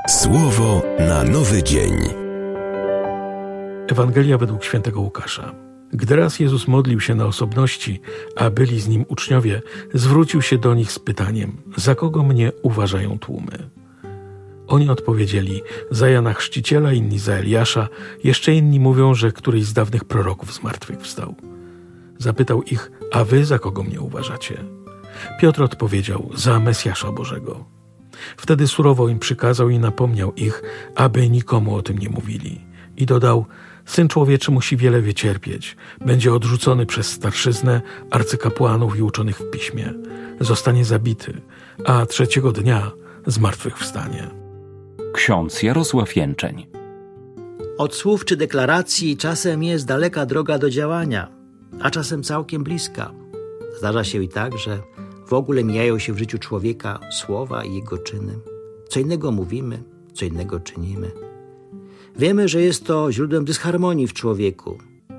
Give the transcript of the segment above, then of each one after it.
Słowo na nowy dzień. Ewangelia według świętego Łukasza. Gdy raz Jezus modlił się na osobności, a byli z Nim uczniowie, zwrócił się do nich z pytaniem: za kogo mnie uważają tłumy? Oni odpowiedzieli: za Jana Chrzciciela, inni za Eliasza, jeszcze inni mówią, że któryś z dawnych proroków zmartwychwstał. Zapytał ich: a wy za kogo mnie uważacie? Piotr odpowiedział: za Mesjasza Bożego. Wtedy surowo im przykazał i napomniał ich, aby nikomu o tym nie mówili. I dodał: Syn Człowieczy musi wiele wycierpieć, będzie odrzucony przez starszyznę, arcykapłanów i uczonych w piśmie. Zostanie zabity, a trzeciego dnia zmartwychwstanie. Ksiądz Jarosław Jęczeń. Od słów czy deklaracji czasem jest daleka droga do działania, a czasem całkiem bliska. Zdarza się i tak, że w ogóle mijają się w życiu człowieka słowa i jego czyny. Co innego mówimy, co innego czynimy. Wiemy, że jest to źródłem dysharmonii w człowieku.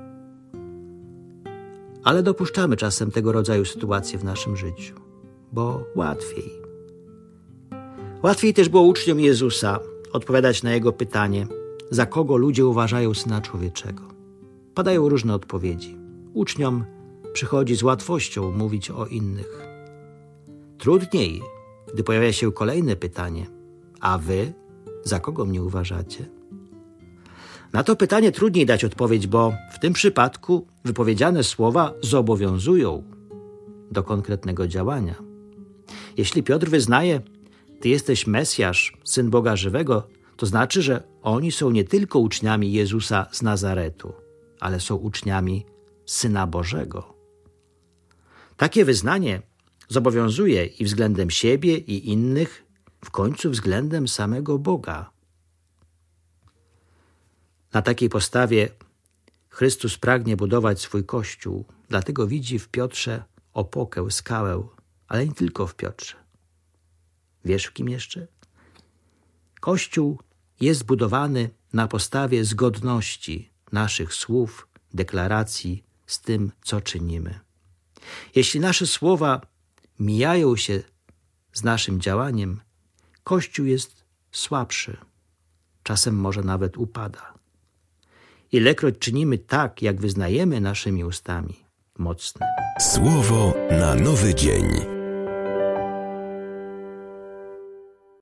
Ale dopuszczamy czasem tego rodzaju sytuacje w naszym życiu, bo łatwiej. Łatwiej też było uczniom Jezusa odpowiadać na Jego pytanie, za kogo ludzie uważają Syna Człowieczego. Padają różne odpowiedzi. Uczniom przychodzi z łatwością mówić o innych. Trudniej, gdy pojawia się kolejne pytanie: a wy za kogo mnie uważacie? Na to pytanie trudniej dać odpowiedź, bo w tym przypadku wypowiedziane słowa zobowiązują do konkretnego działania. Jeśli Piotr wyznaje: ty jesteś Mesjasz, Syn Boga żywego, to znaczy, że oni są nie tylko uczniami Jezusa z Nazaretu, ale są uczniami Syna Bożego. Takie wyznanie zobowiązuje i względem siebie i innych, w końcu względem samego Boga. Na takiej postawie Chrystus pragnie budować swój Kościół, dlatego widzi w Piotrze opokę, skałę, ale nie tylko w Piotrze. Wiesz, w kim jeszcze? Kościół jest budowany na podstawie zgodności naszych słów, deklaracji z tym, co czynimy. Jeśli nasze słowa mijają się z naszym działaniem, Kościół jest słabszy, czasem może nawet upada. Ilekroć czynimy tak, jak wyznajemy naszymi ustami, mocne. Słowo na nowy dzień.